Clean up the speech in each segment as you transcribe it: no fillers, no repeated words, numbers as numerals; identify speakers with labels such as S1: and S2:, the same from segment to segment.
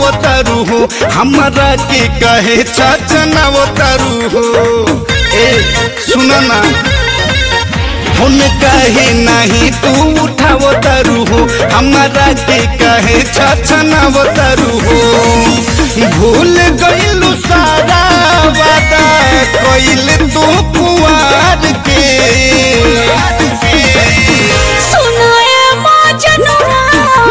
S1: तारू हो हमरा के कहे छचनावो तारू हो। ए सुना ना फोन कहे नहीं तू उठावो तारू हो हमरा के कहे छचनावो तारू हो। भूल गइलू सारा वादा कइल तू कुआर के।
S2: सुनाए मजनुआ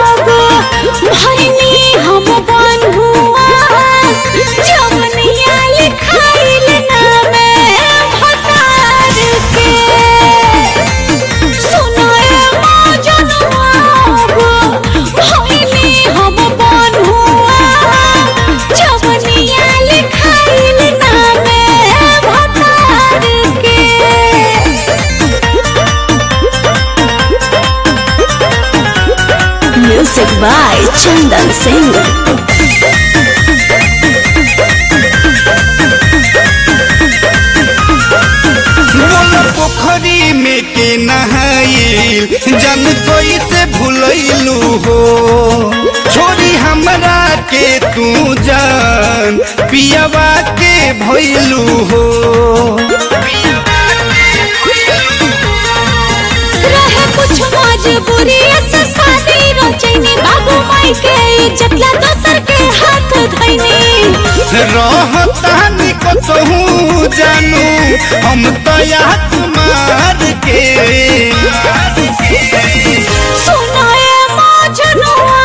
S2: भइनी हम बन्हुआ जवनिया लिखाइल नामे भतार के। सुनाए मजनुआ भइनी हम बन्हुआ जवनिया लिखाइल नामे भतार के। Music by Chandan Singh।
S1: पोखरी में के नहाइल जन कोई से भूलैलू हो। छोरी हमरा के तू जान पियावा के भइलू हो।
S2: रहे कुछ मजबूरी से शादी रचैनी बाबू माई के इज्जत ला दोसर के हाथ धैनी।
S1: रहतानी कसहू जानू हम तो याद मार के।
S2: सुनाए मजनुआ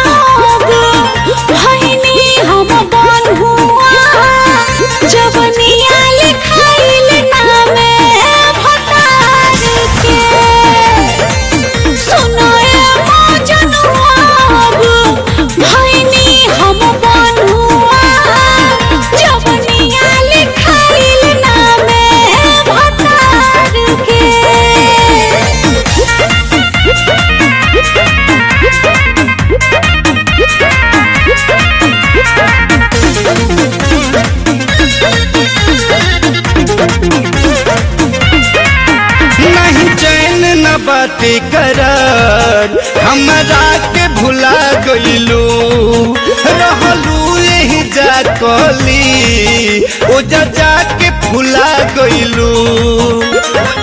S2: भइनी हम बन्हुआ जवनिया लिखाइल नामे भतार के। सुनाए मजनुआ भइनी हम बन्हुआ जवनिया लिखाइल नामे भतार के।
S1: नहीं चैन न बातें करार हमरा के भुला गइलू। रहलू यही जा कली ओ जा के भुला गइलू।